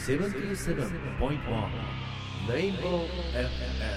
77.1 Rainbow FM。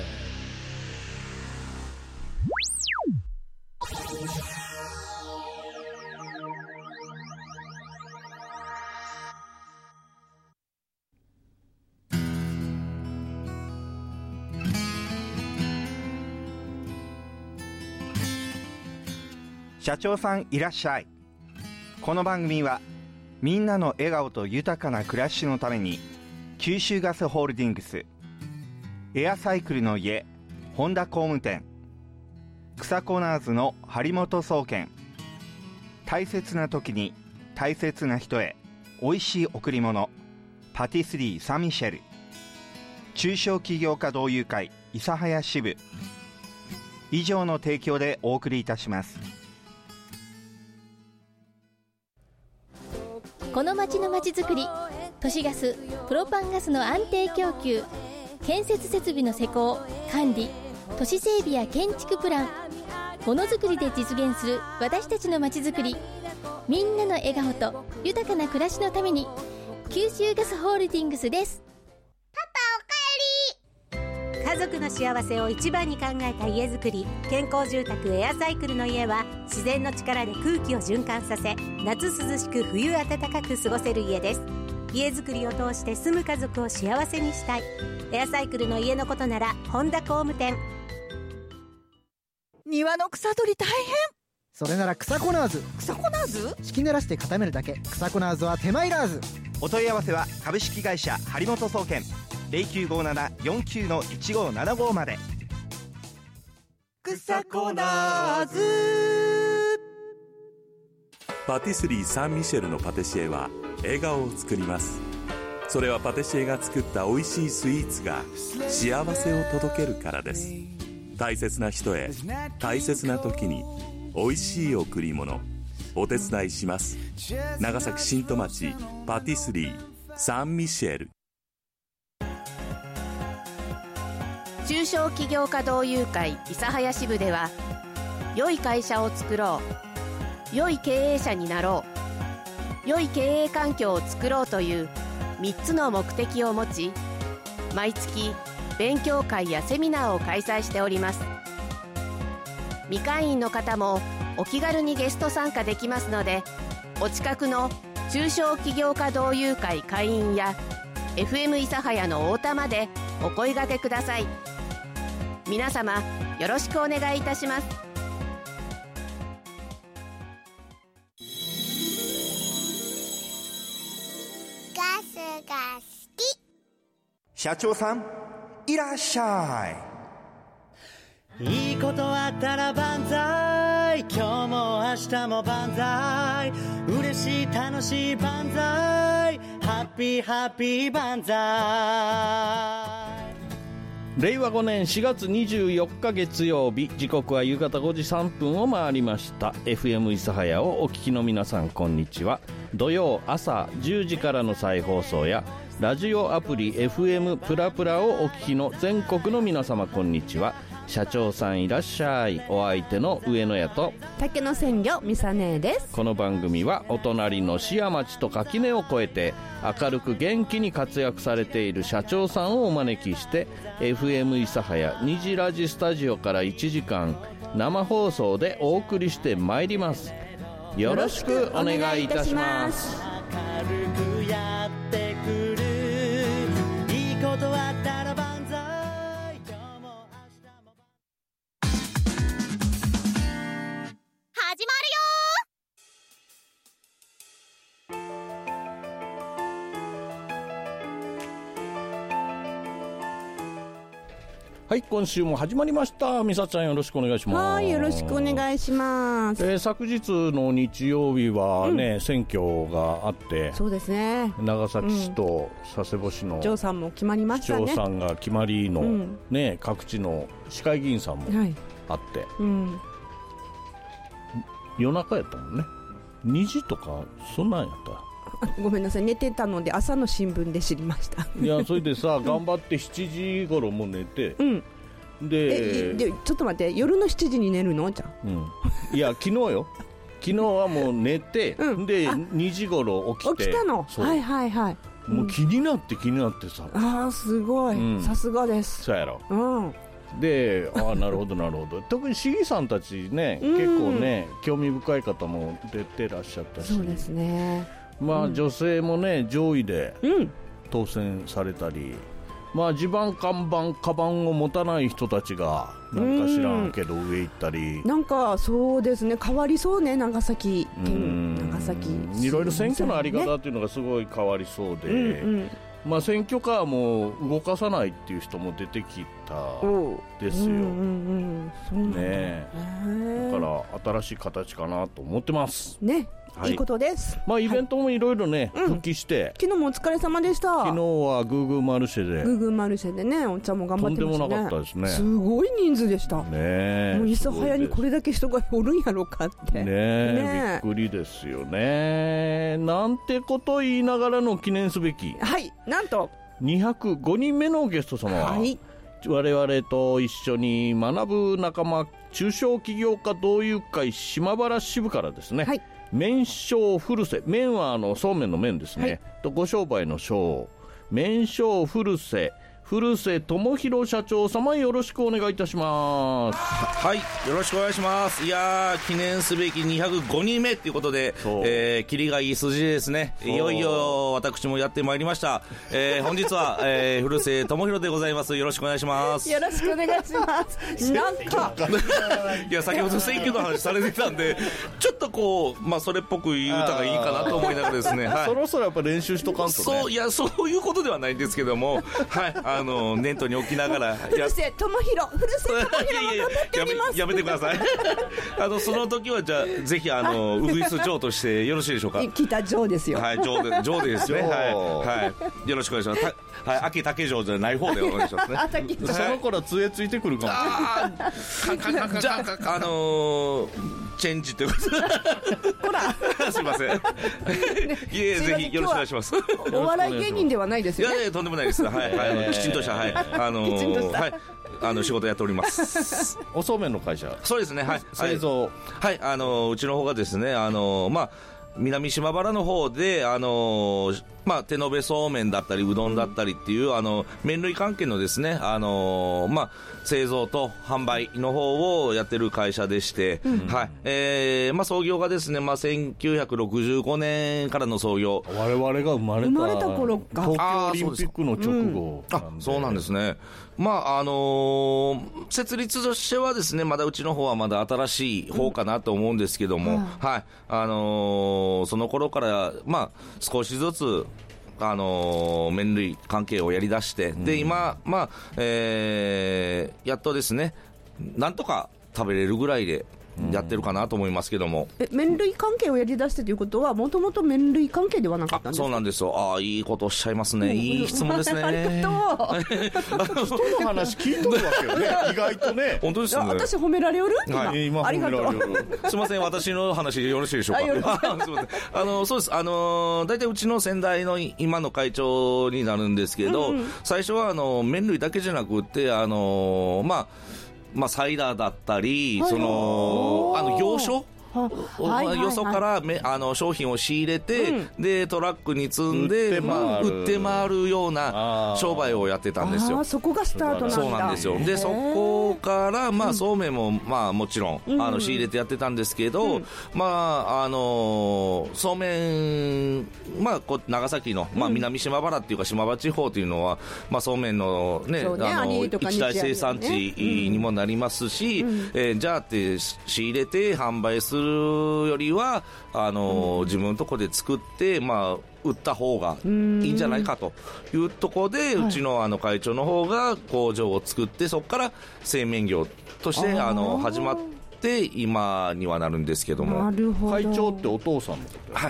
社長さんいらっしゃい。この番組はみんなの笑顔と豊かな暮らしのために九州ガスホールディングス、エアサイクルの家本田工務店、草コナーズの張本総研、大切な時に大切な人へおいしい贈り物パティスリーサンミシェル、中小企業家同友会諫早支部以上の提供でお送りいたします。 この町の町づくり、都市ガス、プロパンガスの安定供給、建設設備の施工、管理、都市整備や建築プラン、ものづくりで実現する私たちの町づくり、みんなの笑顔と豊かな暮らしのために九州ガスホールディングスです。 パパおかえり。家族の幸せを一番に考えた家づくり、健康住宅エアサイクルの家は自然の力で空気を循環させ、夏涼しく冬暖かく過ごせる家です。家づくりを通して住む家族を幸せにしたい。エアサイクルの家のことなら本田工務店。 庭の草取り大変。 それなら草コナーズ。 草コナーズ？ 敷き濡らして固めるだけ。草コナーズは手間いらず。 お問い合わせは株式会社張本総研 0957-49-1575 まで。 草コナーズ。 パティスリーサンミシェルのパティシエは笑顔を作ります。それはパティシエが作った美味しいスイーツが幸せを届けるからです。大切な人へ大切な時に美味しい贈り物、お手伝いします。長崎新戸町パティスリーサンミシェル。 中小企業家同友会諫早支部では、良い会社を作ろう、良い経営者になろう、良い経営環境を作ろうという3つの目的を持ち、毎月勉強会やセミナーを開催しております。未会員の方もお気軽にゲスト参加できますので、お近くの中小企業家同友会会員や FM 諫早の太田までお声掛けください。皆様よろしくお願いいたします。 ガスが好き。 社長さんいらっしゃい。いいことあったら万歳、今日も明日も万歳、嬉しい楽しい万歳、ハッピーハッピー万歳。 令和5年4月24日月曜日、時刻は夕方5時3分を回りました。 FM 諫早をお聞きの皆さん、こんにちは。土曜朝10時からの再放送やラジオアプリ FM プラプラをお聞きの全国の皆様、こんにちは。社長さんいらっしゃい。お相手の上野屋と竹野鮮魚みさねです。 この番組はお隣の市や町と垣根を越えて明るく元気に活躍されている社長さんをお招きして FM 諫早虹ラジスタジオから1時間生放送でお送りしてまいります。よろしくお願いいたします。 明るくやってくる、いいことあったら万歳、今日も明日も。 始まるよ。 はい、今週も始まりました。みさちゃんよろしくお願いします。 はい、よろしくお願いします。 昨日の日曜日はね、選挙があって、 そうですね、 長崎市と佐世保市の市長さんも決まりましたね。 市長さんが決まりの、ね、各地の市会議員さんもあって、夜中やったもんね。2時とかそんなんやった。 ごめんなさい、寝てたので朝の新聞で知りました。 いや、それでさ、頑張って7時頃も寝て、 でちょっと待って、夜の7時に寝るのじゃん、 いや、昨日よ。昨日はもう寝て、で2時頃起きて。 起きたの。はいはいはい。 もう気になってさ、 ああすごい、さすがです。 そうやろ、で、なるほどなるほど。特に市議さんたちね、結構ね興味深い方も出てらっしゃったし、 そうですね。 まあ、女性もね上位で当選されたり、まあ、地盤看板カバンを持たない人たちがなんか知らんけど上行ったり、 なんかそうですね、変わりそうね、長崎いろいろ選挙のあり方っていうのがすごい変わりそうで、まあ、選挙カーも動かさないっていう人も出てきたですよ、ね、だから新しい形かなと思ってますね。 いいことです。 まあ、イベントもいろいろね、復帰して、 昨日もお疲れ様でした。 昨日はグーグーマルシェでね、お茶も頑張ってましたね。とんでもなかったですね。すごい人数でしたね。 もう諫早にこれだけ人がおるんやろかってね。びっくりですよね。なんてこと言いながらの記念すべき、 なんと 205人目のゲスト様は、我々と一緒に学ぶ仲間、中小企業家同友会島原支部からですね、麺商古瀬、麺はそうめんの麺ですね、とご商売の商、麺商古瀬智弘社長様、よろしくお願いいたします。 はい、よろしくお願いします。いやー、記念すべき205人目ということで、キリがいい数字ですね。いよいよ私もやってまいりました。本日は、古瀬智弘でございます。よろしくお願いします。 よろしくお願いします。なんかいや、先ほど選挙の話されてたんで、ちょっとこう、まあ、それっぽく言うたがいいかなと思いながらですね、 そろそろやっぱ練習しとかんとね。 いや、そういうことではないんですけども、念頭に置きながら、 古瀬智弘も頑張っております。 やめてください。その時はじゃあぜひウグイス嬢としてよろしいでしょうか。 北嬢ですよ。 はい、嬢ですね。はい、よろしくお願いします。はい、秋竹城じゃない方でお願いしますね。 その頃杖ついてくるかも。 じゃあチェンジってことほらすいません。いえ、ぜひよろしくお願いします。 お笑い芸人ではないですよね。 いやとんでもないです。はい、きちんとした仕事やっております。 おそうめんの会社。 そうですね。はい、 製造。 はい、うちの方がですね、まあ南島原の方でまあ、手延べそうめんだったりうどんだったりっていう麺類関係のですね、まあ、製造と販売の方をやってる会社でして、はい、まあ、創業がですね、まあ、1965年からの創業。 我々が生まれた頃か。 東京オリンピックの直後。 そうなんですね。まあ設立としてはですね、まだうちの方はまだ新しい方かなと思うんですけども、はい、その頃からまあ少しずつ麺類関係をやりだして、で今まあやっとですね、なんとか食べれるぐらいでやってるかなと思いますけども。 麺類関係をやりだしてということは、もともと麺類関係ではなかったんですか？ そうなんですよ。いいことおっしゃいますね。いい質問ですね。 ありがとう。 人の話聞いとるわけよね。意外とね。 本当ですね。 私褒められよる？ はい、今褒められよる。 すみません、私の話でよろしいでしょうか。すみません。そうです。大体うちの先代の今の会長になるんですけど、最初は麺類だけじゃなくてまあ、サイダーだったり、行商よそから商品を仕入れて、でトラックに積んで売って回るような商売をやってたんですよ。 そこがスタートなんだ。 そうなんですよ。でそこからまあそうめんもまあもちろん仕入れてやってたんですけど、まあそうめん、まあ長崎のまあ南島原っていうか島原地方というのはまあそうめんのね一大生産地にもなりますし、じゃあって仕入れて販売するよりは自分のところで作って、まあ、売った方がいいんじゃないかというところで、うちの会長の方が工場を作って、そこから製麺業として始まって今にはなるんですけども。 なるほど。 会長ってお父さんのこと？ はい、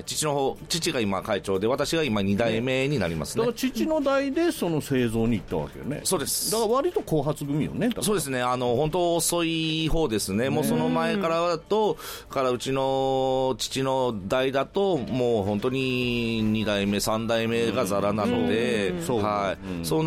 父が今会長で、私が今2代目になりますね。 だから父の代でその製造に行ったわけよね。 そうです。 だから割と後発組よね。 そうですね。本当遅い方ですね。もうその前からうちの父の代だともう本当に2代目3代目がザラなので、そうなっ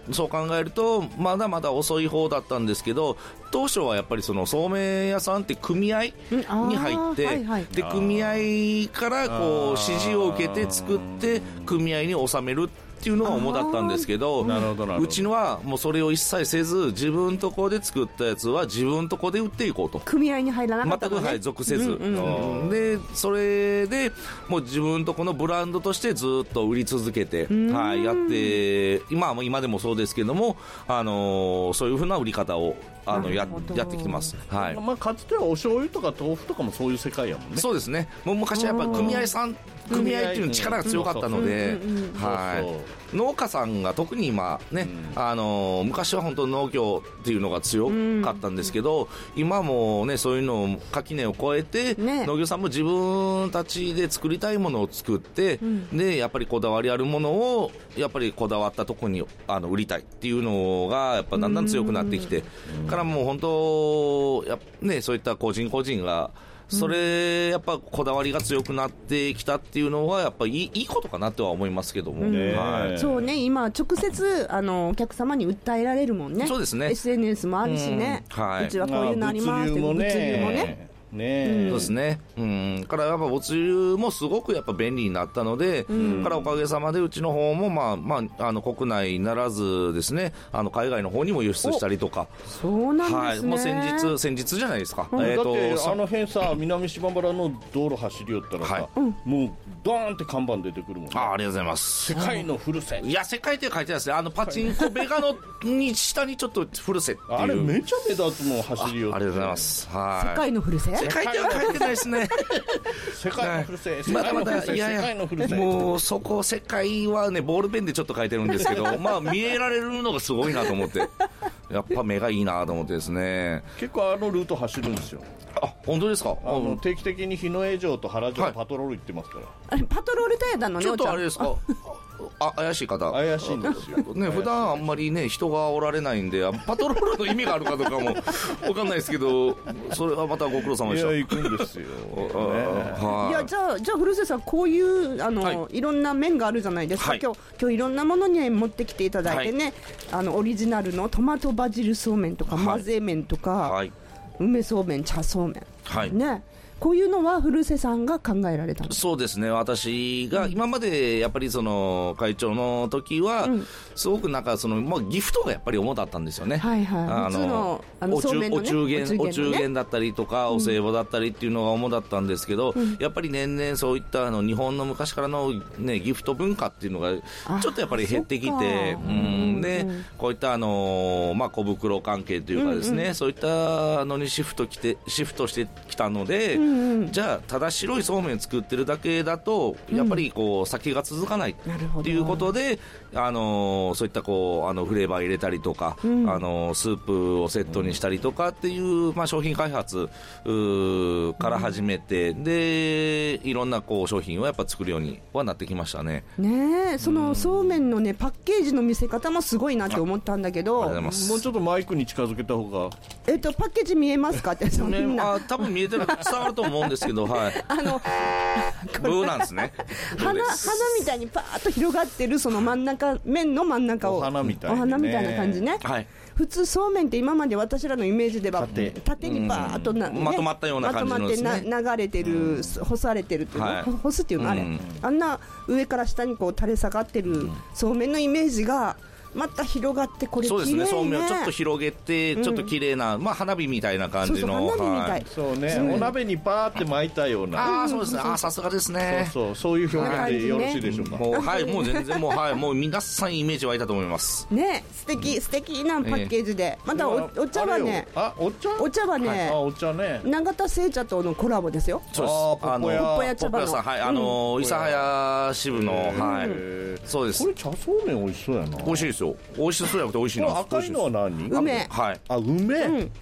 そう考えるとまだまだ遅い方だったんですけど、当初はやっぱりそのそうめん屋さんって組合に入って、で組合からこう指示を受けて作って組合に納めるっていうのが主だったんですけど、うちのはもうそれを一切せず、自分とこで作ったやつは自分とこで売っていこうと。 組合に入らなかったのね。 全く属せず、でそれでもう自分とこのブランドとしてずっと売り続けて、やって今でもそうですけども、そういうふうな売り方をやってきてます。 かつてはお醤油とか豆腐とかもそういう世界やもんね。 そうですね。もう昔はやっぱ組合っていう力が強かったので、農家さんが特に今ね、昔は本当農業っていうのが強かったんですけど、今もねそういうのを垣根を越えて、農業さんも自分たちで作りたいものを作って、でやっぱりこだわりあるものをやっぱりこだわったところに売りたいっていうのがやっぱだんだん強くなってきてからもう本当そういった個人個人がそれやっぱこだわりが強くなってきたっていうのはやっぱりいいことかなとは思いますけども、 そうね、今直接お客様に訴えられるもんね。 そうですね。 SNS もあるしね、うちはこういうのありますって、物流もねそうですね。からやっぱ物流もすごくやっぱ便利になったので、からおかげさまでうちの方も国内ならずですね、海外の方にも輸出したりとか。 そうなんですね。 もう先日じゃないですか。 だって辺さ、南島原の道路走り寄ったらさ、もうドーンって看板出てくるもんね。 ありがとうございます。 世界の古瀬。 いや、世界って書いてあるんですね。パチンコベガの下にちょっと古瀬っていう。 あれめちゃ目立つもん、走り寄って。 ありがとうございます。 世界の古瀬。 世界では書いてないですね。 世界の古瀬。 まだまだ、いやいや、もうそこ世界はねボールペンでちょっと書いてるんですけど、見えられるのがすごいなと思って、やっぱ目がいいなと思ってですね。 結構ルート走るんですよ。 本当ですか。 定期的に日野江城と原城パトロール行ってますから。 パトロール隊なのね。 ちょっとあれですか。怪しい方。 怪しいんですよ。 ね、普段あんまりね人がおられないんで、パトロールの意味があるかどうかもわかんないですけど、それはまたご苦労様でした。 いや、行くんですよ。 いや、じゃあ古瀬さん、こういういろんな面があるじゃないですか。今日いろんなものに持ってきていただいてね、オリジナルのトマトバジルそうめんとか混ぜ麺とか、梅そうめん、茶そうめん、ね、こういうのは古瀬さんが考えられたの？ そうですね。私が今までやっぱりその会長の時はすごくなんかギフトがやっぱり主だったんですよね。お中元だったりとかお歳暮だったりっていうのが主だったんですけど、やっぱり年々そういった日本の昔からのねギフト文化っていうのがちょっとやっぱり減ってきて、でこういった小袋関係というかですね、そういったのにシフトしてきたので、じゃあただ白いそうめん作ってるだけだとやっぱり先が続かないっていうことで、そういったフレーバー入れたりとか、スープをセットにしたりとかっていう、商品開発から始めて、でいろんな商品をやっぱ作るようにはなってきましたね。 そのそうめんのねパッケージの見せ方もすごいなって思ったんだけど、 もうちょっとマイクに近づけた方がパッケージ見えますかって多分見えてる、伝わると思うんですけど、ブーなんですね。 花みたいにパーッと広がってるその真ん中、麺の真ん中をお花みたいな感じね。普通そうめんって今まで私らのイメージでは縦にバーッとまとまったような感じのですね、 まとまって流れてる、干されてるっていうの、干すっていうのあれ、あんな上から下に垂れ下がってるそうめんのイメージがまた広がって、これ綺麗ね。 そうですね。そうめんをちょっと広げて、ちょっと綺麗な、花火みたいな感じの。 そうね。お鍋にパーって巻いたような。 そうですね。さすがですね。 そういう表現でよろしいでしょうか。 もう全然もう皆さんイメージ湧いたと思います。 ね、素敵なパッケージで、またお茶はね、お茶はね、永田製茶とのコラボですよ。 そうです。 ポッポ屋茶葉の。 諫早支部の、そうです。 これ茶そうめん美味しそうやな。 美味しいですよ。美味しそうじゃなくて美味しいな。 赤いのは何？ 梅。 梅。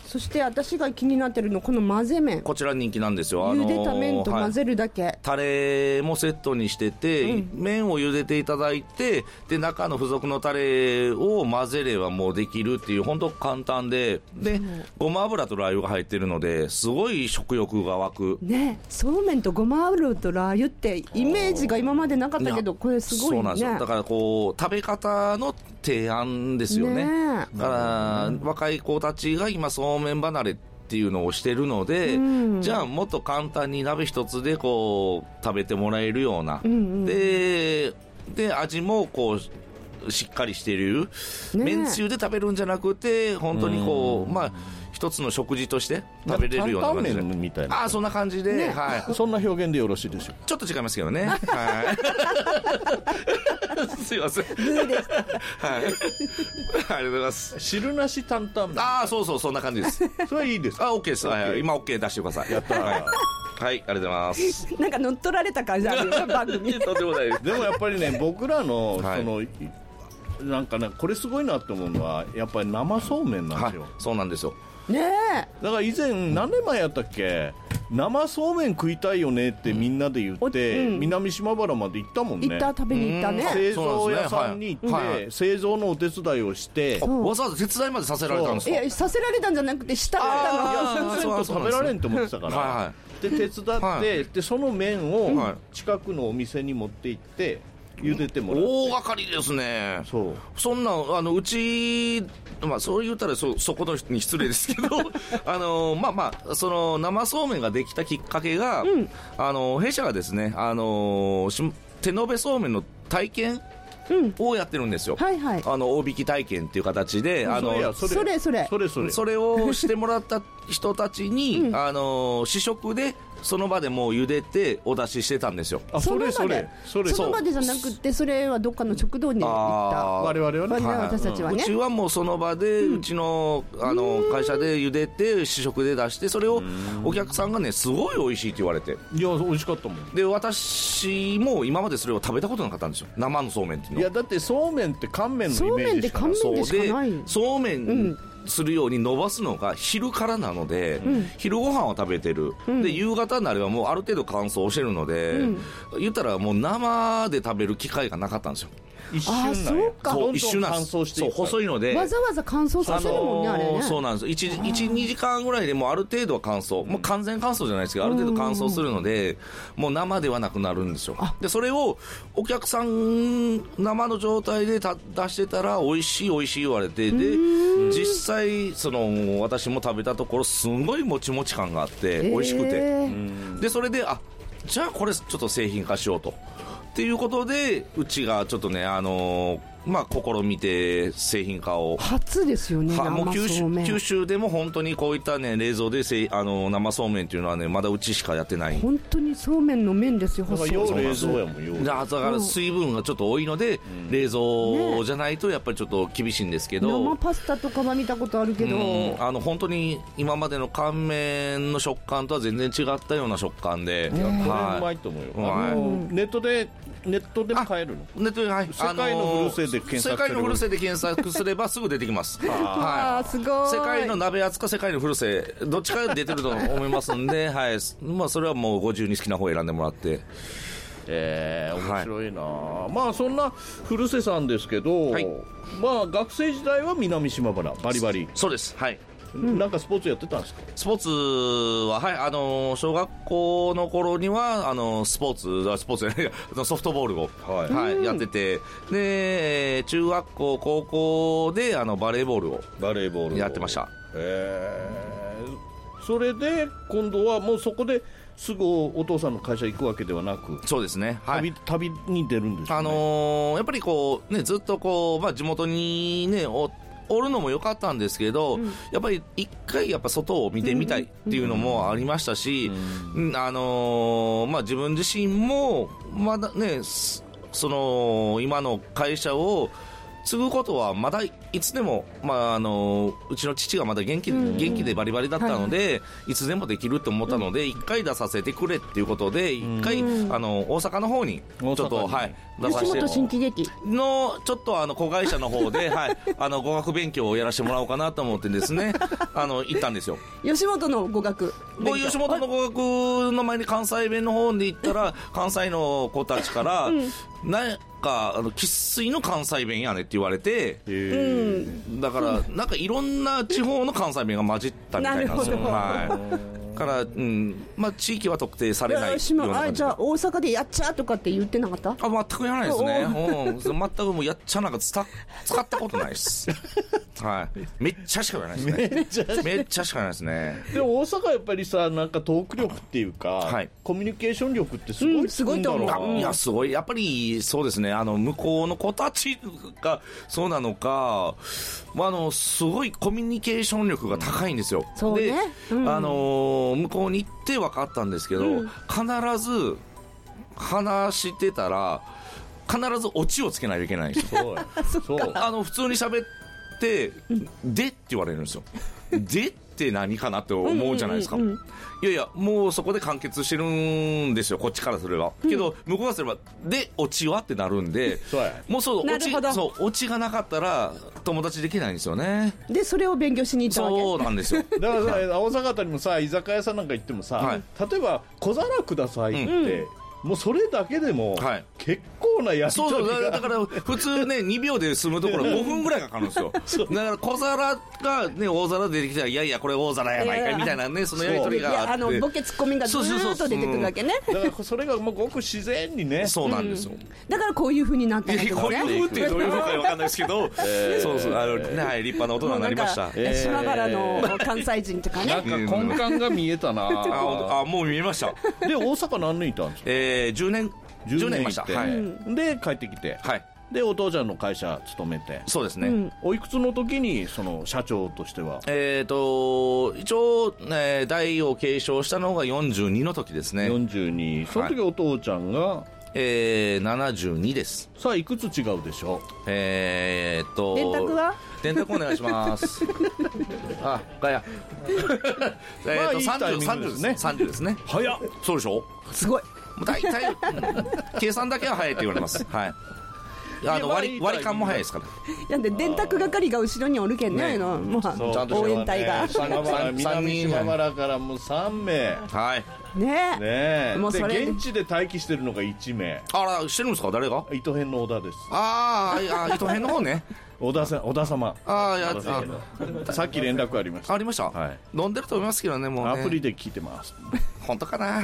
そして私が気になってるのこの混ぜ麺、 こちら人気なんですよ。 茹でた麺と混ぜるだけ、 タレもセットにしてて、麺を茹でていただいて、で中の付属のタレを混ぜればもうできるっていう、本当簡単で、ごま油とラー油が入ってるのですごい食欲が湧くね。そうめんとごま油とラー油ってイメージが今までなかったけど、これすごいね。 そうなんですよ。だからこう食べ方の提案ですよね。だから若い子たちが今そうめん離れっていうのをしてるので、じゃあもっと簡単に鍋一つでこう食べてもらえるような、で味もこうしっかりしてる、めんつゆで食べるんじゃなくて、本当にこう、まあ一つの食事として食べれるような感じで、 担々麺みたいな、 そんな感じで、 そんな表現でよろしいでしょう。 ちょっと違いますけどね。はい。すいません。はい。ありがとうございます。 汁なし担々麺。 そうそんな感じです。 それはいいです。 OK です。今 OK 出してください。やったー。はい、ありがとうございます。 なんか乗っ取られた感じあるよね、番組。 とんでもないです。 でもやっぱりね、僕らのその、なんかね、これすごいなって思うのはやっぱり生そうめんなんですよ。 そうなんですよ。 ねえ。 だから以前何年前やったっけ、生そうめん食いたいよねってみんなで言って、南島原まで行ったもんね。 食べに行ったね。 製造屋さんに行って、製造のお手伝いをして、 わざわざ手伝いまでさせられたんですか。 いや、させられたんじゃなくてしたかったの。 そう食べられんと思ってたから、で手伝って、でその麺を近くのお店に持って行って茹でてもらって。 大掛かりですね。そんなうち、そう言ったらそこの人に失礼ですけどその生そうめんができたきっかけが、弊社がですね、手延べそうめんの体験をやってるんですよ。大引き体験っていう形で、それをしてもらった人たちに、試食でその場でもう茹でてお出ししてたんですよ。 その場でじゃなくて、それはどっかの食堂に行った我々はね、 私たちはね。 うちはもうその場で、うちの会社で茹でて試食で出して、それをお客さんがねすごい美味しいって言われて、 いや美味しかったもん。 で私も今までそれを食べたことなかったんですよ、生のそうめんっていうの。 いやだってそうめんって乾麺のイメージしかない。 そうめんするように伸ばすのが昼からなので、昼ご飯を食べてる、で夕方になればもうある程度乾燥してるので、言ったらもう生で食べる機会がなかったんですよ。 一瞬なんです。 そう細いのでわざわざ乾燥させるもんね、あれね。 そうなんです。2時間ぐらいでもうある程度は乾燥、もう完全乾燥じゃないですけど、ある程度乾燥するので、もう生ではなくなるんですよ。でそれをお客さん生の状態で出してたら美味しい美味しい言われて、で実際私も食べたところすごいもちもち感があって美味しくて、でそれでじゃあこれちょっと製品化しようとっていうことで、うちがちょっとね試みて製品化を。 初ですよね、 もう九州でも本当にこういったね冷蔵で生そうめんっていうのはねまだうちしかやってない。 本当にそうめんの麺ですよ。 だから冷蔵やもん。 だから水分がちょっと多いので、冷蔵じゃないとやっぱりちょっと厳しいんですけど、 生パスタとかは見たことあるけど、 本当に今までの乾麺の食感とは全然違ったような食感で、 これうまいと思うよ。ネットでも買えるの？ ネットで、 世界のフルセで検索すれば、 世界のフルセで検索すればすぐ出てきます。 すごい。 世界の鍋厚か世界のフルセどっちか出てると思いますんで、それはもうご自由に好きな方選んでもらって。 面白いな。そんな古瀬さんですけど、学生時代は南島原バリバリ。 そうです。はい。 なんかスポーツやってたんですか？ スポーツは小学校の頃にはスポーツじゃないソフトボールをやってて、で中学校高校でバレーボールをやってました。 それで今度はもうそこですぐお父さんの会社行くわけではなく、 そうですね、 旅に出るんですよね。 やっぱりこうねずっとこう地元にねおるのも良かったんですけど、やっぱり一回やっぱ外を見てみたいっていうのもありましたし、自分自身もまだね今の会社を継ぐことはまだいつでも、うちの父がまだ元気でバリバリだったので、いつでもできると思ったので、1回出させてくれっていうことで、1回、大阪の方にちょっと、出させて吉本新喜劇のちょっと子会社の方で、語学勉強をやらせてもらおうかなと思ってですね行ったんですよ。 吉本の語学吉本の語学の前に関西弁の方で行ったら関西の子たちから、なんか生粋の関西弁やねって言われて、だからなんかいろんな地方の関西弁が混じったみたいなんですよ。から、地域は特定されないような感じで。 じゃあ大阪でやっちゃとかって言ってなかった？ 全くやらないですね。全くもうやっちゃなんか使ったことないです。めっちゃしか言わないですね。めっちゃしか言わないですね。 でも大阪はやっぱりさ、なんかトーク力っていうか、コミュニケーション力ってすごいと思う。 いや、すごい。やっぱりそうですね。向こうの子たちがそうなのか、すごいコミュニケーション力が高いんですよ。で、向こうに行って分かったんですけど、必ず話してたら必ずオチをつけないといけないんですよ。普通に喋ってでって言われるんですよ。でって何かなって思うじゃないですか。いやいや、もうそこで完結してるんですよ、こっちからすれば。けど向こうからすればでオチはってなるんで、もうオチがなかったら友達できないんですよね。 でそれを勉強しに行ったわけ。 そうなんですよ。 だからさ、大阪にもさ、居酒屋さんなんか行ってもさ、例えば小皿くださいって、もうそれだけでも結構なやつ。 だから普通ね2秒で済むところ5分ぐらいかかるんですよ。だから小皿がね大皿出てきたら、いやいやこれ大皿やないかみたいなね、そのやり取りがあって、 ボケツッコミがずーっと出てくるわけね。 だからそれがもうごく自然にね。 そうなんですよ。 だからこういう風になったんですね。 こういう風ってどういう風かわかんないですけど、そう立派な大人になりました。 島原の関西人とかね。 なんか根幹が見えたな。 もう見えました。 で大阪何年いたんですか ？10年いました。 で帰ってきて、でお父ちゃんの会社勤めて。 そうですね。 おいくつの時にその社長としては？ 一応代を継承したのが42の時ですね。 42。その時お父ちゃんが 72です。 さあいくつ違うでしょう？ 電卓は？ 電卓お願いします。ガヤ。30ですね。30ですね。 早っ。 そうでしょ。 すごい。 大体計算だけは早いって言われます。割り勘も早いですから。 なんで電卓係が後ろにおるけんね、もう応援隊が。 南島原からもう3名。ね。もうそれ現地で待機してるのが1名。 あら、してるんですか？誰が？ 糸編の小田です。 糸編の方ね。 小田様。さっき連絡ありました。 ありました。飲んでると思いますけどね、もうね。 アプリで聞いてます。 本当かな。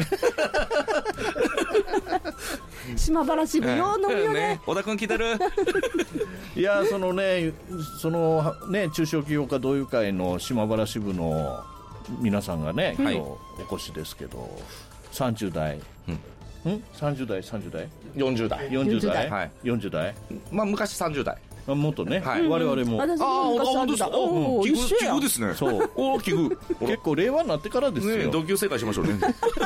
島原支部よう飲むよね。 小田君聞いてる？ いや、そのね中小企業家同友会の島原支部の皆さんがね、今日お越しですけど、30代。30代 40代 40代、 昔30代、 もっとね、我々も。 本当ですか？奇遇ですね。 そう。奇遇。結構令和になってからですよ。 同級生会しましょうね。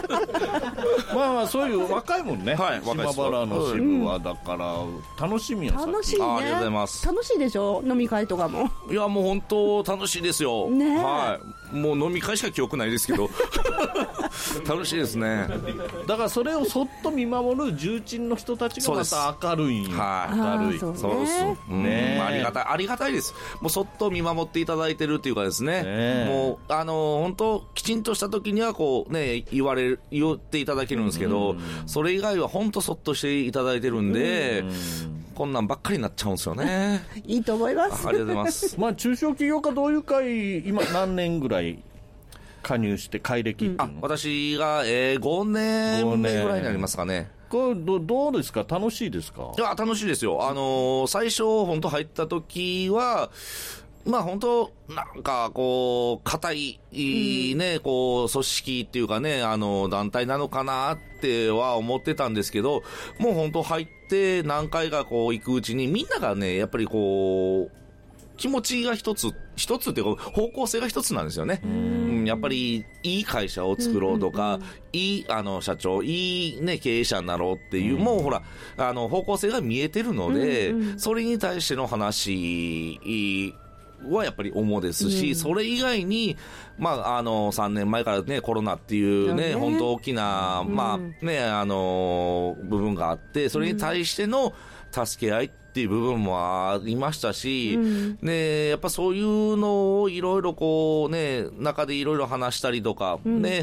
そういう若いもんね。島原の支部はだから楽しみや。 楽しいね。 ありがとうございます。 楽しいでしょ、飲み会とかも。 いやもう本当楽しいですよ。もう飲み会しか記憶ないですけど楽しいですね。 だからそれをそっと見守る重鎮の人たちがまた明るいんよ。明るい。 そうありがたいです。もうそっと見守っていただいてるっていうかですね、もう本当きちんとした時にはこうね言っていただけるんですけど、それ以外は本当そっとしていただいてるんで、こんなんばっかりになっちゃうんですよね。 いいと思います。 ありがとうございます。 中小企業家同友会今何年ぐらい加入して改暦っていうの？ 私が5年目ぐらいになりますかね。 これどうですか？楽しいですか？ いや楽しいですよ。最初本当入った時は本当なんかこう固いね、こう組織っていうかね、団体なのかなっては思ってたんですけど、もう本当入って何回かこう行くうちにみんながねやっぱりこう気持ちが一つって一つっていうか方向性が一つなんですよね。やっぱりいい会社を作ろうとか、いい社長、いいね経営者になろうっていう、もうほら方向性が見えてるので、それに対しての話はやっぱり主ですし、それ以外に3年前からねコロナっていうね本当大きな部分があって、それに対しての助け合いっていう部分もありましたし、ね、やっぱそういうのをいろいろこうね中でいろいろ話したりとか、ね、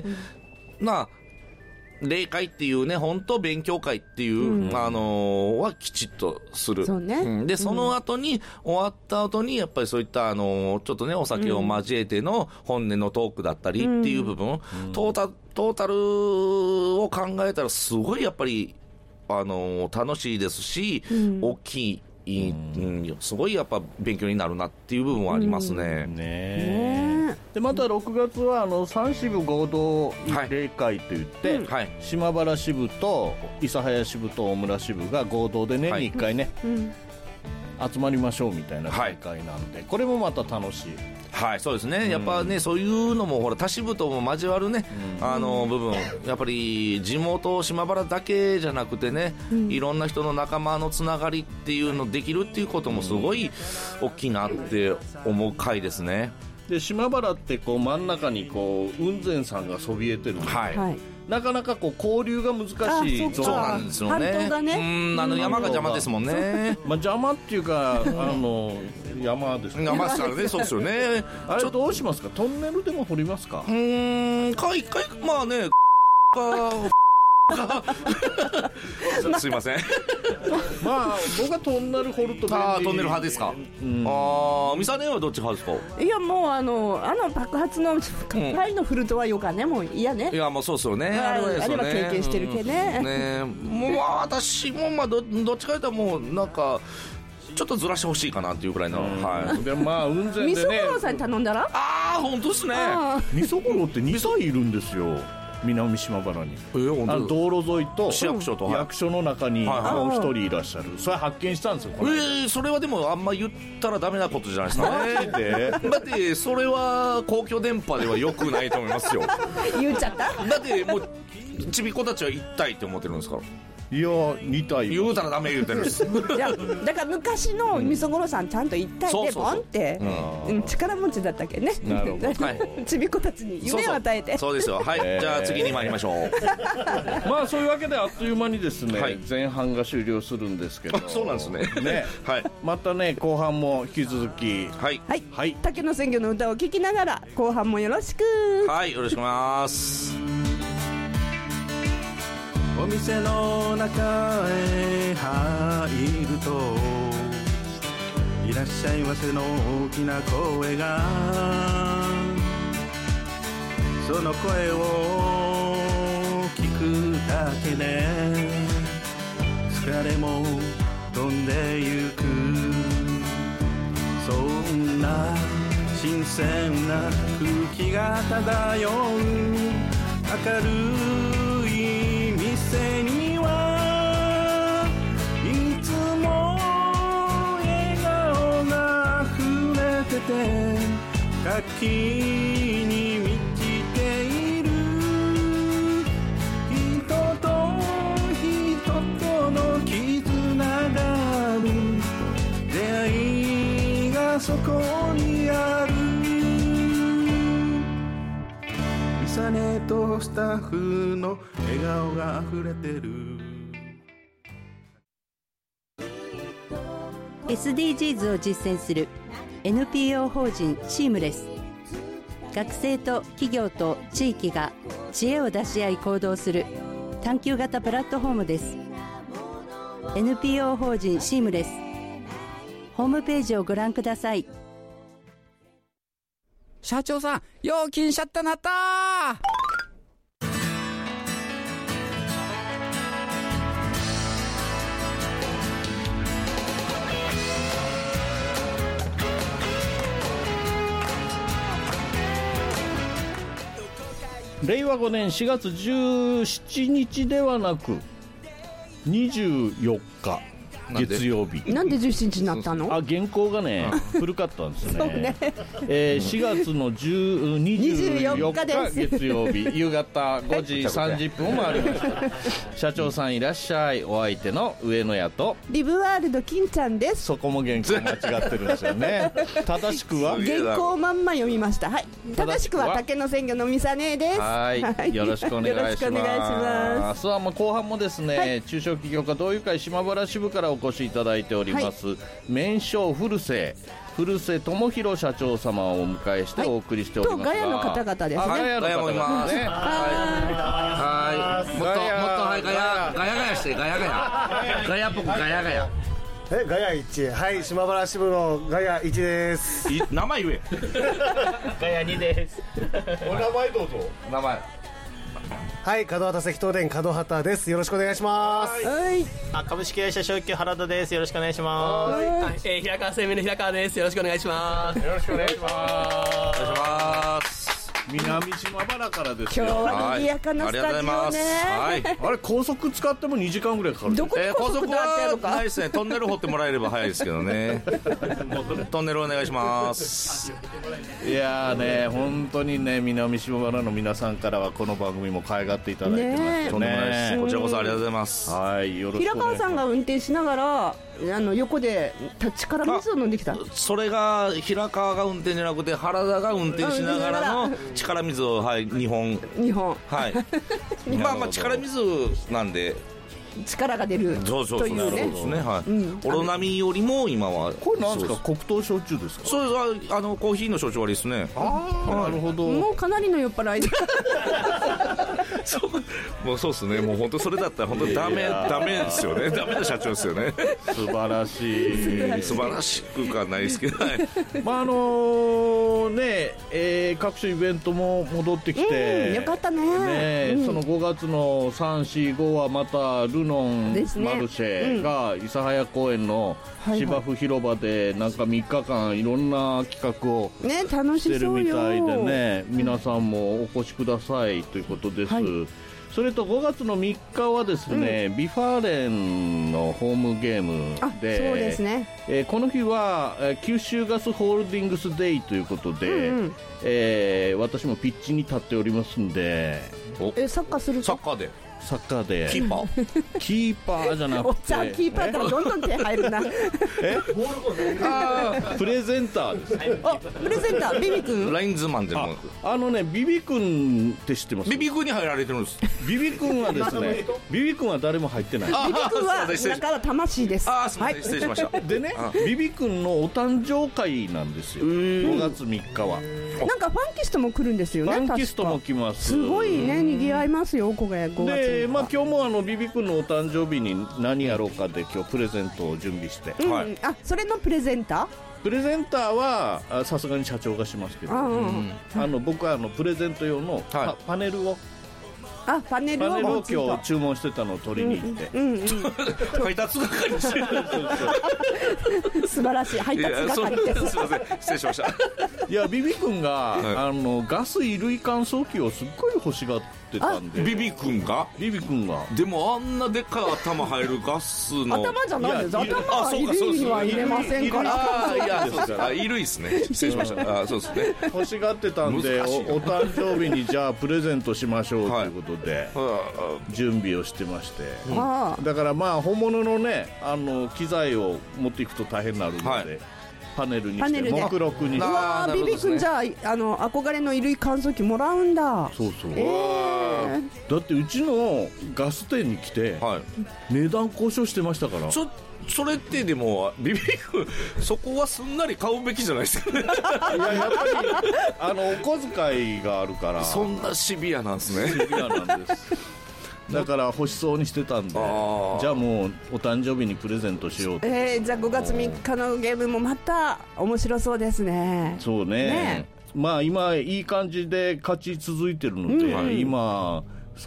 例会っていうね本当勉強会っていう、はきちっとする。そうね。でその後に、終わった後にやっぱりそういったちょっとねお酒を交えての本音のトークだったりっていう部分、トータルを考えたらすごいやっぱり楽しいですし、大きい、すごいやっぱ勉強になるなっていう部分はありますね。 でまた6月は3支部合同例会といって、島原支部と諫早支部と大村支部が合同で年に1回ね、集まりましょうみたいな大会なんで、これもまた楽しい。 はい、そうですね。やっぱね、そういうのもほら他支部とも交わるね、部分、やっぱり地元島原だけじゃなくてね、いろんな人の仲間のつながりっていうのできるっていうこともすごい大きいなって思う回ですね。 で島原ってこう真ん中にこう雲仙さんがそびえてるので、なかなかこう交流が難しい。 そうなんですよね。 半島がね、 山が邪魔ですもんね。 邪魔っていうか山ですね。 山ですからね。そうですよね。 あれどうしますか？トンネルでも掘りますか？ 一回まあねすいません。 僕はトンネル掘るとトンネル派ですか？ミサネはどっち派ですか？ いやもう爆発のパイのフルトはよかね、もう嫌ね。 いやもうそうですよね。あれは経験してるけね。 もう私もどっちかというともうなんかちょっとずらしてほしいかなっていうくらいの。 で雲仙でね。 味噌五郎さんに頼んだら？ 本当ですね。 味噌五郎って2歳いるんですよ。南島原に。道路沿いと市役所と役所の中にもう一人いらっしゃる。それ発見したんですよ。 それはでもあんま言ったらダメなことじゃないですかね。だってそれは公共電波では良くないと思いますよ。 言っちゃった。 だってもうちびっ子たちは1体って思ってるんですから。 いや2体言うたらダメ言うてるんです。 いやだから昔の味噌五郎さんちゃんと1体でボンって力持ちだったっけね。 なるほど。 ちびっ子たちに夢を与えて。 そうですよ。はい。じゃあ次に参りましょう。 そういうわけであっという間にですね、前半が終了するんですけど。 そうなんですね。 またね後半も引き続き竹の鮮魚の歌を聴きながら後半もよろしく。 はい、よろしくお願いします。 お店の中へ入るといらっしゃいませの大きな声が、その声を聞くだけで疲れも飛んでゆく、そんな新鮮な空気が漂う明るい店にはいつも笑顔が溢れてて活気に満ちている、人と人との絆がある、出会いがそこにある、ミサネとスタッフの笑顔が溢れてる。 SDGs を実践する NPO 法人シームレス。学生と企業と地域が知恵を出し合い行動する探究型プラットフォームです。 NPO 法人シームレス、ホームページをご覧ください。 社長さん、料金シャッターなったー。 令和5年4月17日ではなく24日月曜日。 なんで17日になったの？ 原稿がね古かったんですね。そうね。4月の24日月曜日夕方5時30分を回りました。社長さんいらっしゃい。お相手の上野屋とリブワールド金ちゃんです。 そこも原稿間違ってるんですよね。正しくは原稿まんま読みました。はい。正しくは竹の鮮魚のみさねです。 はい。よろしくお願いします。後半もですね、中小企業家同友会島原支部からお越しいただいております、名将古瀬智弘社長様をお迎えしてお送りしておりますが、 とガヤの方々ですね。 ガヤもいますね。はい。もっとはいガヤしてガヤっぽくガヤ。 ガヤ1、はい、島原支部のガヤ1です。 名前言え。 ガヤ2です。 お名前どうぞ。名前。 はい、門畑石東電門畑です。よろしくお願いします。 はい。 株式会社小休原田です。よろしくお願いします。平川製麺の平川です。よろしくお願いします。 よろしくお願いします。 南島原からですよ。 今日は賑やかなスタジオね。 はい。あれ高速使っても2時間ぐらいかかる。 どこに高速だってやるか。 ないですね。トンネル掘ってもらえれば早いですけどね。トンネルお願いします。 いやーね、本当にね、南島原の皆さんからはこの番組も可愛がっていただいてますよね。 こちらこそありがとうございます。 はい。よろしくお願いします。 平川さんが運転しながら横で力水を飲んできた。 それが平川が運転じゃなくて原田が運転しながらの力水を2本はいまあ力水なんで力が出るというね。 オロナミよりも今はこれなんですか、黒糖焼酎ですか？ そうです。コーヒーの焼酎割りですね。 なるほど。 もうかなりの酔っ払いでもうそうですね。もう本当それだったら本当ダメですよね。ダメな社長ですよね。 素晴らしい。 素晴らしくはないですけど、 まあ各種イベントも戻ってきて、 よかったね。 その5月の3、4、5はまたルノンマルシェが諫早公園の芝生広場でなんか3日間いろんな企画をしてるみたいでね、皆さんもお越しくださいということです。それと5月の3日はですね、ビファーレンのホームゲームで、 そうですね。 この日は九州ガスホールディングスデイということで、私もピッチに立っておりますんで。 サッカーする？ サッカーでキーパーじゃなくて、 じゃあキーパーからどんどん手入るな。 プレゼンターです。 プレゼンタービビ君。 ラインズマンでもビビ君って知ってます？ ビビ君に入られてるんです。 ビビ君はですね、ビビ君は誰も入ってない。 ビビ君は中は魂です。 失礼しました。 でね、ビビ君のお誕生会なんですよ。5月3日は。 なんかファンキストも来るんですよね。 ファンキストも来ます。 すごいね、賑わいますよ、5月。 で、今日もビビ君のお誕生日に何やろうかで今日プレゼントを準備して。 それのプレゼンター？ プレゼンターはさすがに社長がしますけど、僕はプレゼント用のパネルを。 パネルを今日注文してたのを取りに行って配達係してる。 素晴らしい配達係です。 すいません、失礼しました。 いや、ビビ君がガス衣類乾燥機をすっごい欲しがってたんで。 ビビ君がでもあんなでっかい頭入るガスの頭じゃないです。頭は衣類には入れませんから。 いや、そうですか。衣類ですね。失礼しました。そうですね。 欲しがってたんで、お誕生日にじゃあプレゼントしましょうということで準備をしてまして、だから本物のね機材を持っていくと大変になるので、パネルにして目録にして。 ビビ君じゃあ憧れの衣類乾燥機もらうんだ。 そうそう。だってうちのガス店に来て値段交渉してましたから。 それってでもビビ君そこはすんなり買うべきじゃないですかね。 いや、やっぱりお小遣いがあるから。 そんなシビアなんですね。 シビアなんです。だから欲しそうにしてたんで、じゃあもうお誕生日にプレゼントしようと。 じゃあ5月3日のゲームもまた面白そうですね。 そうね。今いい感じで勝ち続いてるので、今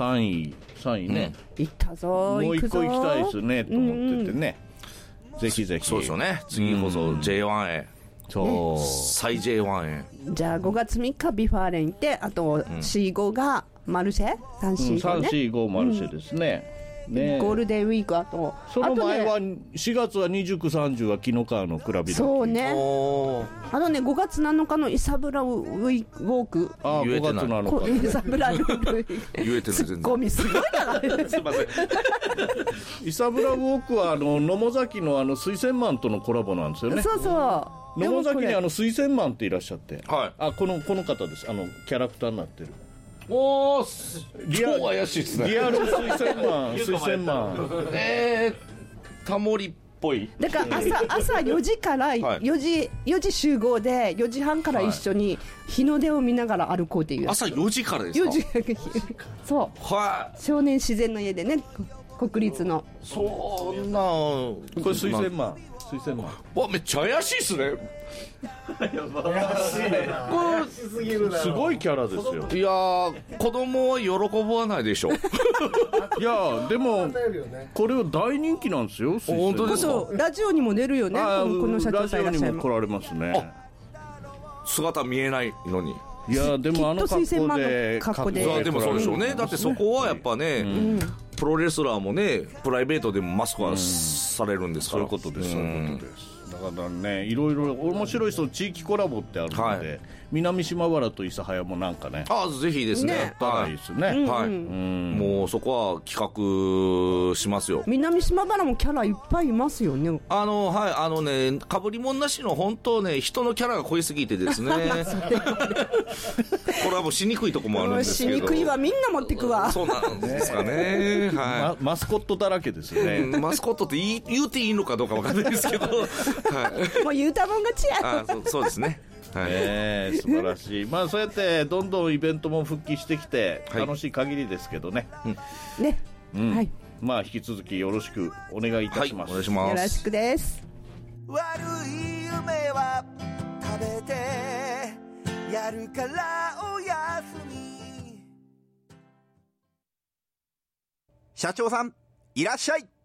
3位ね。 いったぞ。 もう1個行きたいですねと思っててね。ぜひぜひ。 そうですよね。次こそ J1 へ。最 J1 へ。 じゃあ5月3日ビファーレン行って、あと C5 がマルシェ？ 3、4、5 3、4、5マルシェですね。 ね、 ゴールデンウィーク後その前は4月は29、30は紀の川のクラビだ。 そうね。あとね5月7日のイサブラウォーク。 ああ5月7日イサブラルール言えてる。 ツッコミすごいな。 すいません。 イサブラウォークは野母崎の水仙マンとのコラボなんですよね。 そうそう。 野母崎に水仙マンっていらっしゃって、 はい、 あこの方です。キャラクターになってる。 おー、超怪しいですね。 リアル水仙マンタモリっぽい。 だから朝4時から4時集合で4時半から一緒に日の出を見ながら歩こうっていう。 朝4時からですか？ そう、はい、少年自然の家でね、国立の。 そんなこれ水仙マンわ、めっちゃ怪しいっすね。 怪しいね。怪しすぎるな。 すごいキャラですよ。 いやー、子供は喜ばないでしょ。 いやでもこれは大人気なんですよ。 本当ですか？ ラジオにも出るよね。この社長さんいらっしゃいます。 ラジオにも来られますね。 姿見えないのに。 いやでも格好ででもそうでしょうね。だってそこはやっぱね、プロレスラーもね、プライベートでもマスクはされるんですから。 そういうことです。そういうことです。だからね、いろいろ面白い地域コラボってあるので、南島原と諫早もなんかね、 ぜひですね、やったらいいですね。はい、もうそこは企画しますよ。 南島原もキャラいっぱいいますよね。 はい、かぶりもんなしの本当ね、人のキャラが濃いすぎてですね。これはもうしにくいとこもあるんですけど。 しにくいはみんな持ってくわ。 そうなんですかね。はい。 マスコットだらけですよね。 マスコットって言うていいのかどうかわかんないですけど。はい。 もう言うたもん勝ちや。 そうですね。 はい、素晴らしい。まあそうやってどんどんイベントも復帰してきて楽しい限りですけどね。 ね。はい。 まあ引き続きよろしくお願いいたします。 お願いします。 よろしくです。 悪い夢は食べてやるからおやすみ。 社長さんいらっしゃい。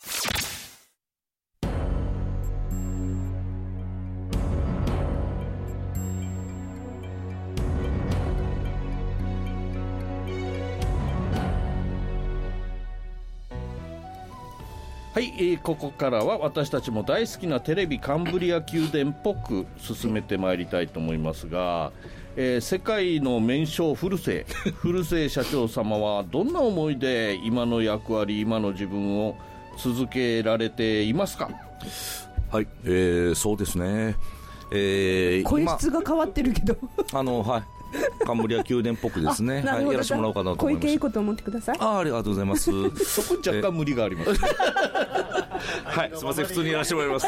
はい、ここからは私たちも大好きなテレビカンブリア宮殿っぽく進めてまいりたいと思いますが、世界の名将古瀬社長様はどんな思いで今の役割、今の自分を続けられていますか？ はい、そうですね、 声質が変わってるけどはいカンブリア宮殿っぽくですね、はい、やらせてもらおうかなと思います。 小池いいこと思ってください。 ありがとうございます。 そこ若干無理があります、 はい、すみません、普通にやらせてもらいます。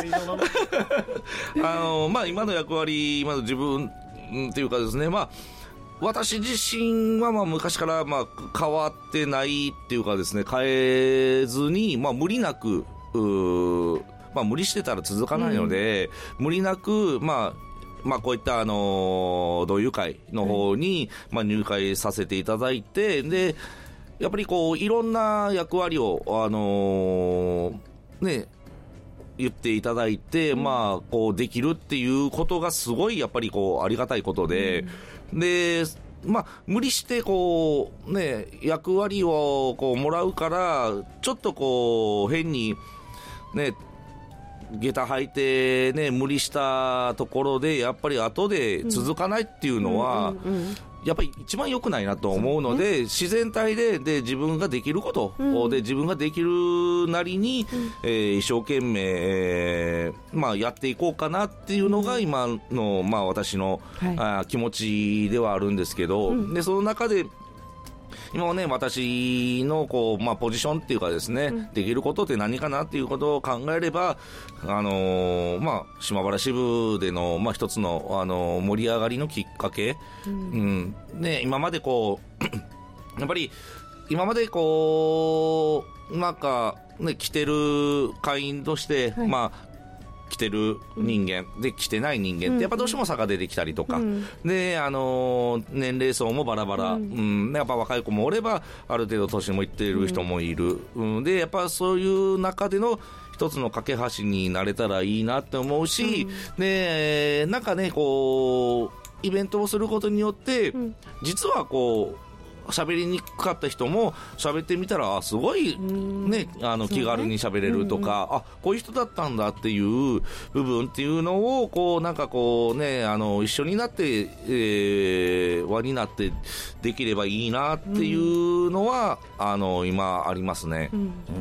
今の役割、今の自分っていうかですね、私自身は昔から変わってないっていうかですね、変えずに、無理なく無理してたら続かないので、無理なくこういった同友会の方に入会させていただいて、でやっぱりいろんな役割を言っていただいて、できるっていうことがすごいやっぱりありがたいことで、で無理して役割をもらうからちょっと変にね下駄履いてね無理したところでやっぱり後で続かないっていうのは、やっぱり一番良くないなと思うので、自然体で自分ができること、で自分ができるなりに、一生懸命、やっていこうかなっていうのが今の、私の、気持ちではあるんですけど、でその中で今はね、私のポジションっていうかですね、できることって何かなっていうことを考えれば、島原支部での、一つの、盛り上がりのきっかけ、ね、今までやっぱり今まで来てる会員として、来てる人間で来てない人間ってやっぱどうしても差が出てきたりとか、で年齢層もバラバラ、やっぱ若い子もおればある程度年もいっている人もいる、でやっぱそういう中での一つの架け橋になれたらいいなって思うし、でなんかねイベントをすることによって、実は喋りにくかった人も喋ってみたらすごい、ね、気軽に喋れるとか、あ、こういう人だったんだっていう部分っていうのをこうなんかこうね、一緒になって、輪になってできればいいなっていうのは、今ありますね。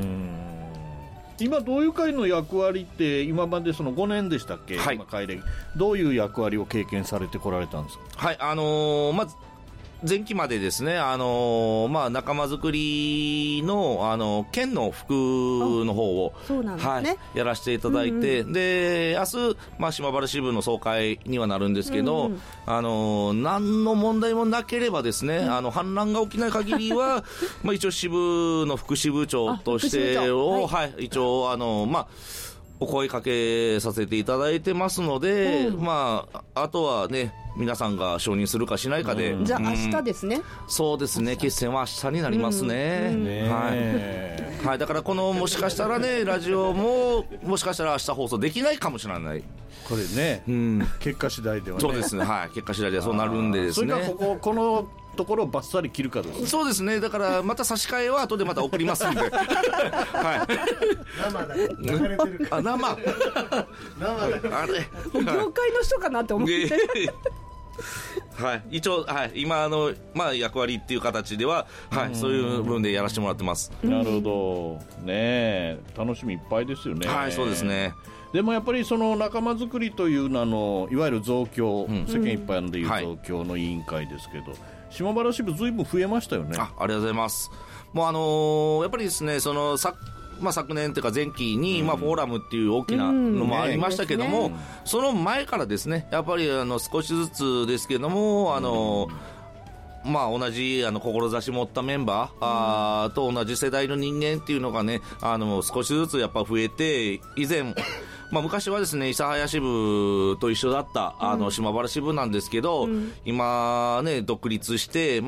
今同友会の役割って今までその5年でしたっけ、 はい、 今会歴どういう役割を経験されてこられたんですか？ はい、まず前期までですね、仲間づくりの、県の副の方を、 そうなんですね、 はい、やらせていただいて、で、明日、島原支部の総会にはなるんですけど、何の問題もなければですね、反乱が起きない限りは、一応支部の副支部長としてを、はい、一応、お声かけさせていただいてますので、あとはね、皆さんが承認するかしないかで、 じゃあ明日ですね。 そうですね、決戦は明日になりますね。はい、だからもしかしたらね、ラジオももしかしたら明日放送できないかもしれない。 これね、結果次第ではね。 そうですね、はい、結果次第ではそうなるんでですね。 それからこのところをバッサリ切るかです。 そうですね、だからまた差し替えは後でまた送りますんで。はい。 生だよ。流れてるから。 生だ。あれ。 業界の人かなって思って。 はい、一応、はい、今役割っていう形では、はい、そういう部分でやらせてもらってます。 なるほどね、楽しみいっぱいですよね。 はい、そうですね。 でもやっぱりその仲間づくりという名のいわゆる増強、世間一般でいう増強の委員会ですけど、島原支部ずいぶん増えましたよね。 ありがとうございます。もうやっぱりですね、昨年というか前期に、フォーラムっていう大きなのもありましたけども、その前からですね、やっぱり少しずつですけども、同じ志持ったメンバー、と同じ世代の人間っていうのがね、少しずつやっぱ増えて、以前昔はですね、諫早支部と一緒だった島原支部なんですけど、今ね独立して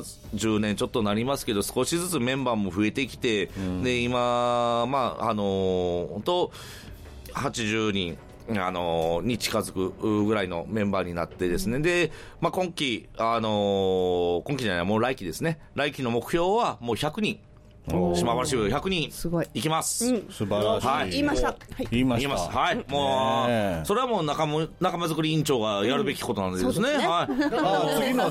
10年ちょっとなりますけど、少しずつメンバーも増えてきて、で今本当80人に近づくぐらいのメンバーになってですね、で、今期じゃない、もう来期ですね、来期の目標はもう100人、島原支部100人いきます。 素晴らしい。 はい、言いました。 言いました。 はい、もうそれはもう仲間づくり委員長がやるべきことなんでですね。はい。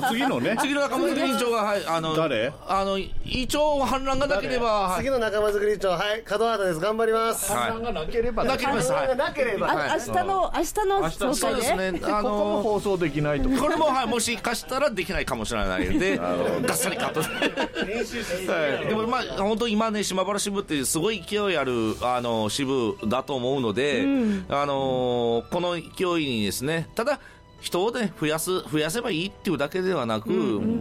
次のね。 次の仲間づくり委員長が、はい、 誰？ 委員反乱がなければ、 次の仲間づくり委員長、はい、門畑です。頑張ります。 反乱がなければ、 なければ、 明日の総会で。 そうですね。 ここも放送できないと。 これももしかしたらできないかもしれないので、がっさりカット。でも本当今ね、島原支部ってすごい勢いある支部だと思うので、この勢いにですね、ただ人をね増やせばいいっていうだけではなく、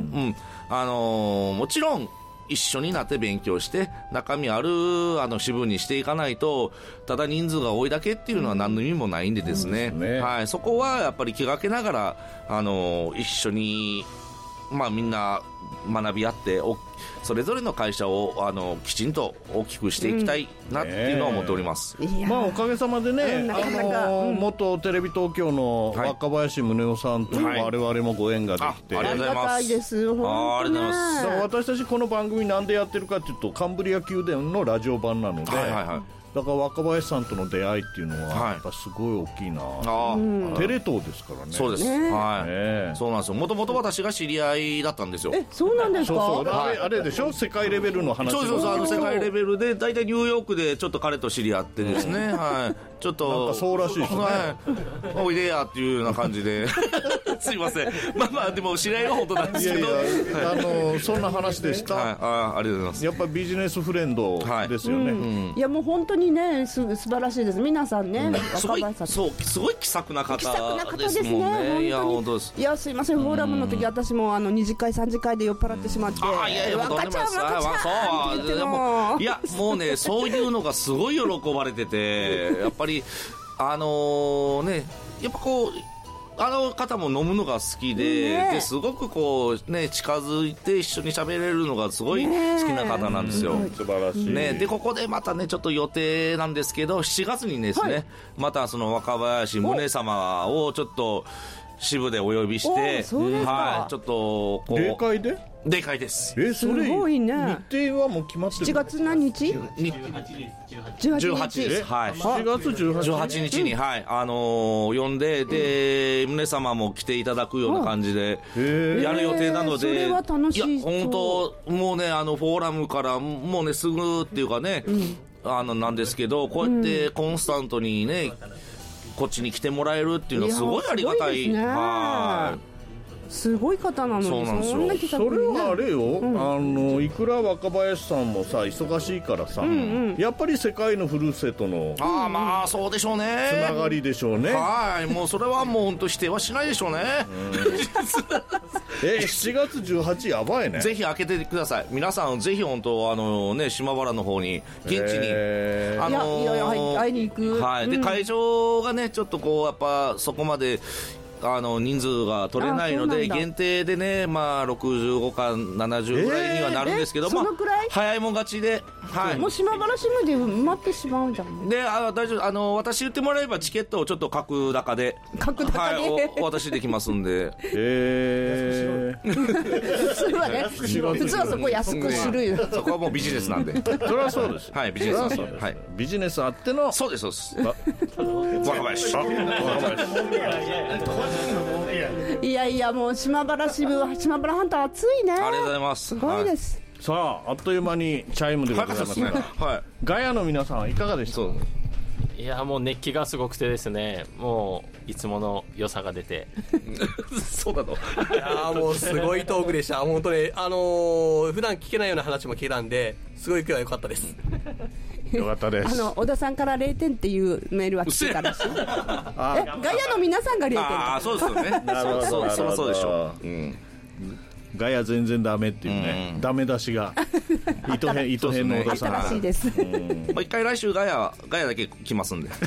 もちろん一緒になって勉強して中身ある支部にしていかないと、ただ人数が多いだけっていうのは何の意味もないんでですね、はい、そこはやっぱり気がけながら一緒にみんな学び合ってそれぞれの会社をきちんと大きくしていきたいなっていうのは思っております。 おかげさまでね、元テレビ東京の若林宗男さんと我々もご縁ができて、 ありがとうございます。 ありがたいです。本当ね。 私たちこの番組なんでやってるかっていうと、カンブリア宮殿のラジオ版なので、だから若林さんとの出会いっていうのはやっぱすごい大きいな。テレ東ですからね。 そうです。はい。そうなんですよ。もともと私が知り合いだったんですよ。 そうなんですか。 あれでしょ、世界レベルの話。 そう世界レベルで、だいたいニューヨークでちょっと彼と知り合ってですね、はい。ちょっとなんかそうらしいですね。 おいでやっていうような感じで、すいません。でも知り合いは本当なんですけど、 そんな話でした。 ありがとうございます。 やっぱビジネスフレンドですよね。 いやもう本当にね、素晴らしいです。皆さんね、 すごい気さくな方ですもんね。いや本当です。 いやすいません、フォーラムの時私も2次会3次会で酔っ払ってしまって、 若ちゃんいやもうね、そういうのがすごい喜ばれてて、やっぱりやっぱこう方も飲むのが好きですごくこうね近づいて一緒に喋れるのがすごい好きな方なんですよ。 素晴らしい。 でここでまたねちょっと予定なんですけど、7月にですね、またその若林宗様をちょっと支部でお呼びして、はい、ちょっと霊界ででかいです。 それすごいね。 日程はもう決まってる。 7月何日 ？18です。はい。 7月 18日に、はい、呼んで、で、宗様も来ていただくような感じでやる予定なので、 それは楽しい。 いや本当もうね、フォーラムからもうねすぐっていうかね、なんですけど、こうやってコンスタントにねこっちに来てもらえるっていうのはすごいありがたい。はい。 すごい方なのに。 そうなんですよ。それはあれよ、いくら若林さんもさ忙しいからさ、やっぱり世界のふるせとのまあそうでしょうね、 つながりでしょうね。 はい、もうそれはもう本当否定はしないでしょうね。 7月18やばいね。 ぜひ開けてください。皆さんぜひ本当ね、島原の方に現地に会いに行く。 はい。で、会場がねちょっとこうやっぱそこまで人数が取れないので限定でね、まあ65か70ぐらいにはなるんですけど、 そのくらい早いもん勝ちで、はい、 もう島原市部で埋まってしまうじゃん。 で、大丈夫、私言ってもらえばチケットをちょっと格高でお渡しできますんで。 普通はそこ安くするよ。 そこはもうビジネスなんで。 それはそうです。 はい、ビジネスなんで。はい、ビジネスあっての。 そうです、そうです。若林。 いやいや、もう島原支部は島原ハンター熱いね。 ありがとうございます。 すごいです。 さあ、あっという間にチャイムでございますね。 はい。 ガヤの皆さんいかがでした？ いや、もう熱気がすごくてですね、もういつもの良さが出て。 そうなの？ いやもうすごいトークでした。本当に普段聞けないような話も聞けたんで、すごい今日は良かったです。 よかったです。 小田さんから0点っていうメールは来てたらしい。ガヤの皆さんが0点。 ああ、そうですよね。なるほど。そりゃそうでしょう。 ガヤ全然ダメっていうね、ダメ出しが糸編の小田さん。 新しいです。 一回来週ガヤだけ来ますんで。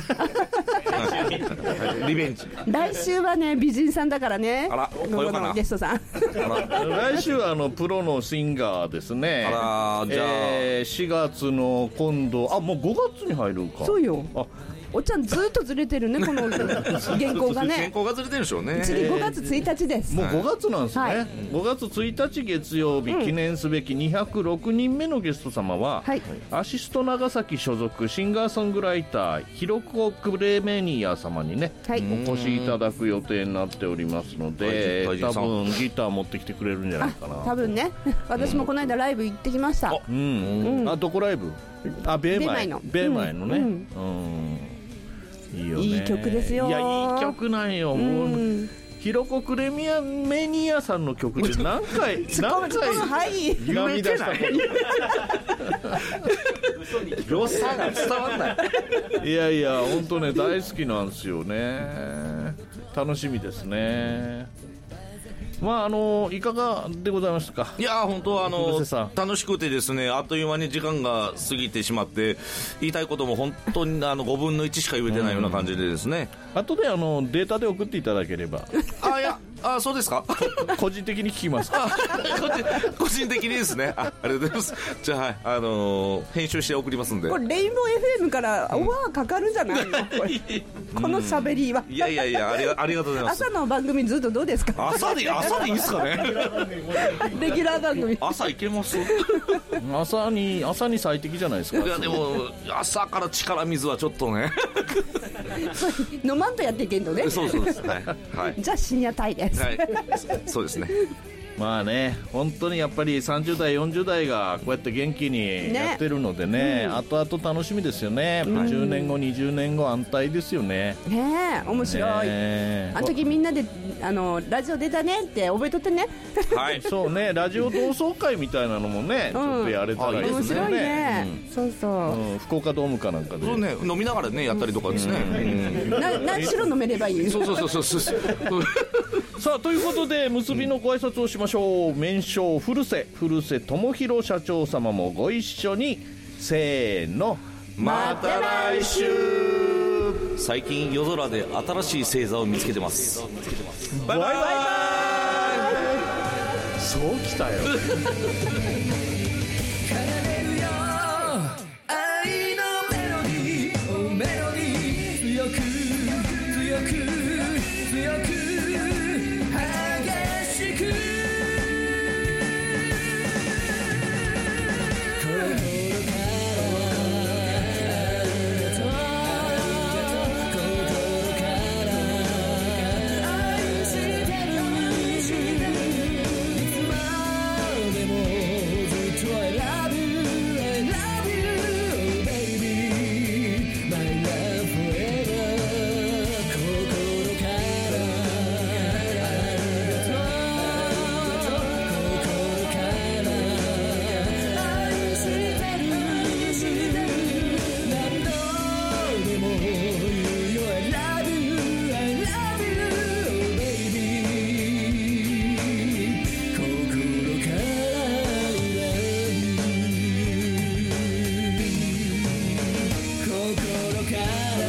リベンジ。 来週はね、美人さんだからね。 あら、来ようかな。 ゲストさん。 来週はプロのシンガーですね。 あら、じゃあ 4月の今度、もう5月に入るか。 そうよ。おっちゃんずっとずれてるね、この原稿がね。 原稿がずれてるんでしょうね。 次5月1日です。 もう5月なんですね。5月1日月曜日、記念すべき206人目のゲスト様は、アシスト長崎所属シンガーソングライターひろこクレメニア様にね、お越しいただく予定になっておりますので、多分ギター持ってきてくれるんじゃないかな。 多分ね。私もこの間ライブ行ってきました。 どこライブ？ベイマイのね。いいよね。 いい曲ですよ。 いや、いい曲なんよ。もうひろこクレメニアさんの曲で何回涙したこと良さが伝わんない。 いやいや、本当ね、大好きなんですよね。楽しみですね。まあいかがでございましたか？ いや本当楽しくてですね、あっという間に時間が過ぎてしまって、言いたいことも本当に5分の1しか言えてないような感じでですね。 あとでデータで送っていただければ。 いや、そうですか。 個人的に聞きます。 個人的にですね。ありがとうございます。じゃあ、編集して送りますんで。 これレインボー FM からオファーかかるんじゃないの？この喋りは。 いやありがとうございます。 朝の番組ずっとどうですか？ 朝でいいですかね。 レギュラー番組。 朝行けます？ 朝に最適じゃないですか。 いやでも朝から力水はちょっとね。 飲まんとやっていけんのね。 そうです。はい。 じゃあ深夜帯です。 はい。そうですね。 まあね、本当にやっぱり30代40代がこうやって元気にやってるのでね、後々楽しみですよね。10年後20年後安泰ですよね。 ねえ、面白い。あの時みんなでラジオ出たねって覚えとってね。 はい、そうね、ラジオ同窓会みたいなのもね、ちょっとやれたらいいですね。 面白いね。そうそう。 福岡ドームかなんかで。 そうね、飲みながらねやったりとかですね。 何しろ飲めればいい。 そう。 さあ、ということで結びのご挨拶をしましょう。名称古瀬智弘社長様もご一緒に。せーの、 また来週。最近夜空で新しい星座を見つけてます。バイバイ。 そうきたよ。 から